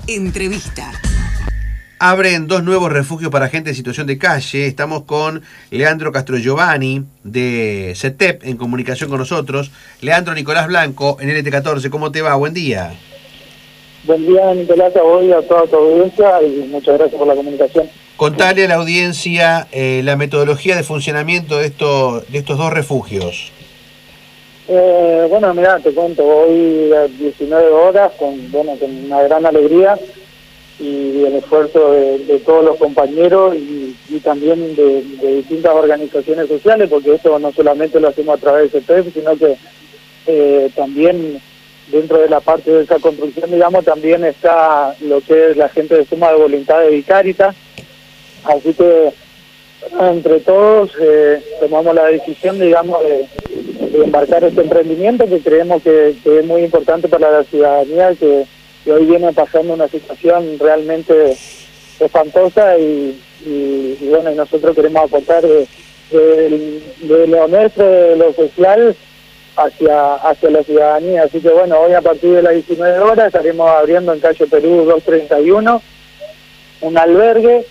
Entrevista. Abren 2 nuevos refugios para gente en situación de calle. Estamos con Leandro Castrogiovanni de CETEP en comunicación con nosotros. Leandro, Nicolás Blanco en LT14. ¿Cómo te va? Buen día. Buen día, Nicolás, a vos y a toda tu audiencia y muchas gracias por la comunicación. Contale a la audiencia la metodología de funcionamiento de estos 2 refugios. Bueno, mirá, te cuento, hoy a 19 horas con una gran alegría y el esfuerzo de todos los compañeros y también de distintas organizaciones sociales, porque esto no solamente lo hacemos a través de CETEP, sino que también dentro de la parte de esa construcción, digamos, también está lo que es la gente de Suma de Voluntad de Caritas. Así que entre todos tomamos la decisión, digamos, de embarcar este emprendimiento que creemos que es muy importante para la ciudadanía, que hoy viene pasando una situación realmente espantosa y bueno, y nosotros queremos aportar de lo nuestro, de lo social, hacia la ciudadanía. Así que bueno, hoy a partir de las 19 horas estaremos abriendo en calle Perú 231 un albergue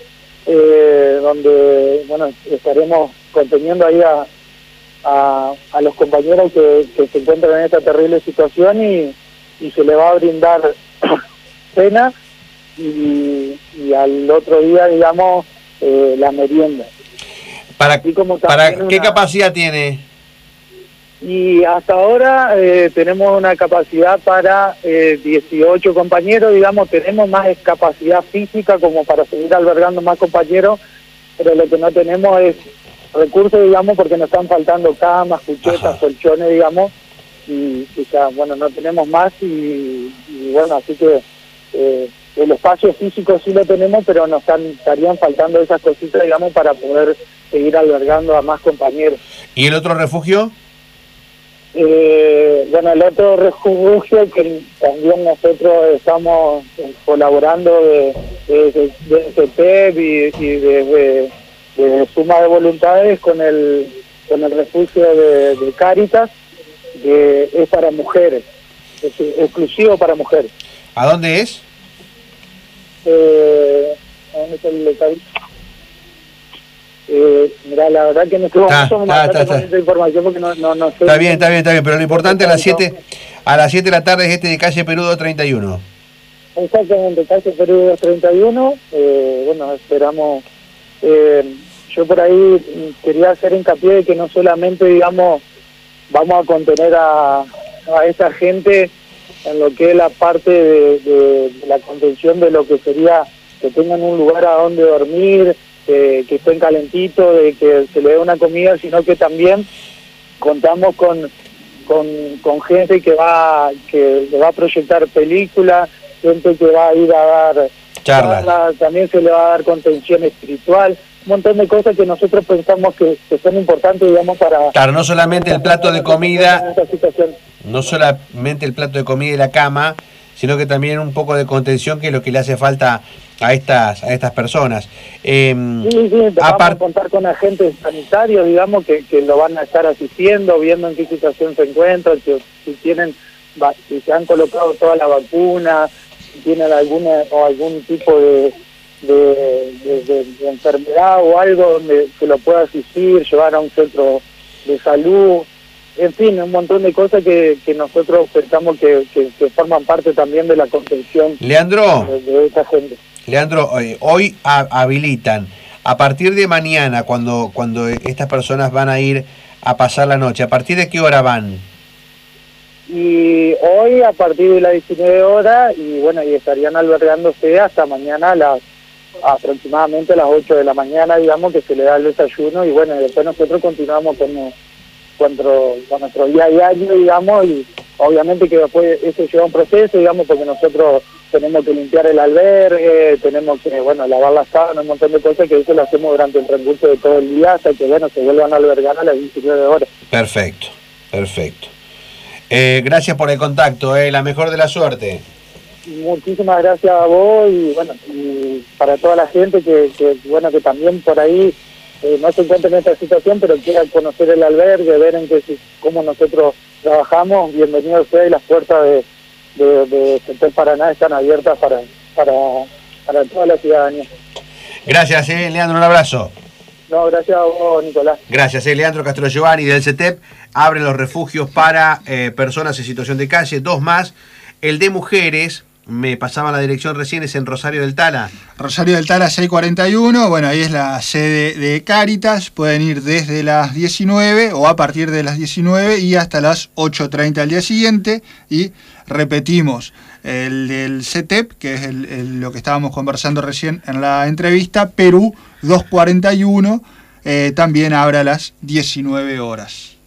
donde bueno, estaremos conteniendo ahí a los compañeros que se encuentran en esta terrible situación y se le va a brindar cena y al otro día, digamos, la merienda. ¿Para qué capacidad tiene? Y hasta ahora tenemos una capacidad para 18 compañeros, digamos, tenemos más capacidad física como para seguir albergando más compañeros, pero lo que no tenemos es recursos, digamos, porque nos están faltando camas, cuchetas, colchones, digamos, y ya, bueno, no tenemos más y bueno, así que el espacio físico sí lo tenemos, pero nos estarían faltando esas cositas, digamos, para poder seguir albergando a más compañeros. ¿Y el otro refugio? Bueno, el otro refugio que también nosotros estamos colaborando de CETEP y de Suma de Voluntades con el refugio de Caritas, que es para mujeres, es exclusivo para mujeres. ¿A dónde es? ¿A dónde está el local? Mirá, la verdad que no estoy con esta información porque no sé. Está bien, pero lo importante a las 7 de la tarde es este de calle Perú 231. Exactamente, calle Perú 231. Bueno, esperamos. Yo por ahí quería hacer hincapié de que no solamente, digamos, vamos a contener a esa gente en lo que es la parte de la contención de lo que sería que tengan un lugar a donde dormir, que estén calentitos, de que se le dé una comida, sino que también contamos con gente que le va a proyectar películas, gente que va a ir a dar charlas, también se le va a dar contención espiritual, un montón de cosas que nosotros pensamos que son importantes, digamos, para... Claro, no solamente el plato de comida, no solamente el plato de comida y la cama, sino que también un poco de contención, que es lo que le hace falta a estas personas. Sí, vamos a contar con agentes sanitarios, digamos, que lo van a estar asistiendo, viendo en qué situación se encuentran, si se han colocado toda la vacuna, si tienen algún tipo de enfermedad o algo donde se lo pueda asistir, llevar a un centro de salud. En fin, un montón de cosas que nosotros pensamos que forman parte también de la contención de esa gente. Leandro, hoy habilitan, a partir de mañana, cuando estas personas van a ir a pasar la noche, ¿a partir de qué hora van? Y hoy a partir de las 19 horas, y bueno, y estarían albergándose hasta mañana aproximadamente a las 8 de la mañana, digamos, que se le da el desayuno, y bueno, y después nosotros continuamos con nuestro día a diario, digamos, y obviamente que después eso lleva un proceso, digamos, porque nosotros tenemos que limpiar el albergue, tenemos que, bueno, lavar las sábanas, un montón de cosas que eso lo hacemos durante el transcurso de todo el día hasta que, bueno, se vuelvan a albergar a las 19 horas. Perfecto. Gracias por el contacto, la mejor de la suerte. Muchísimas gracias a vos y, bueno, y para toda la gente que también por ahí no se encuentra en esta situación, pero quiera conocer el albergue, ver cómo nosotros trabajamos. Bienvenido a ustedes, las puertas de CETEP Paraná están abiertas para para toda la ciudadanía. Gracias, Leandro, un abrazo. No, gracias a vos, Nicolás. Gracias, Leandro Castrogiovanni del CETEP. Abre los refugios para personas en situación de calle, 2 más. El de mujeres, me pasaba la dirección recién, es en Rosario del Tala. Rosario del Tala 641, bueno, ahí es la sede de Cáritas, pueden ir desde las 19 o a partir de las 19 y hasta las 8:30 al día siguiente. Y repetimos, el del CETEP, que es lo que estábamos conversando recién en la entrevista, Perú 241, también abre a las 19 horas.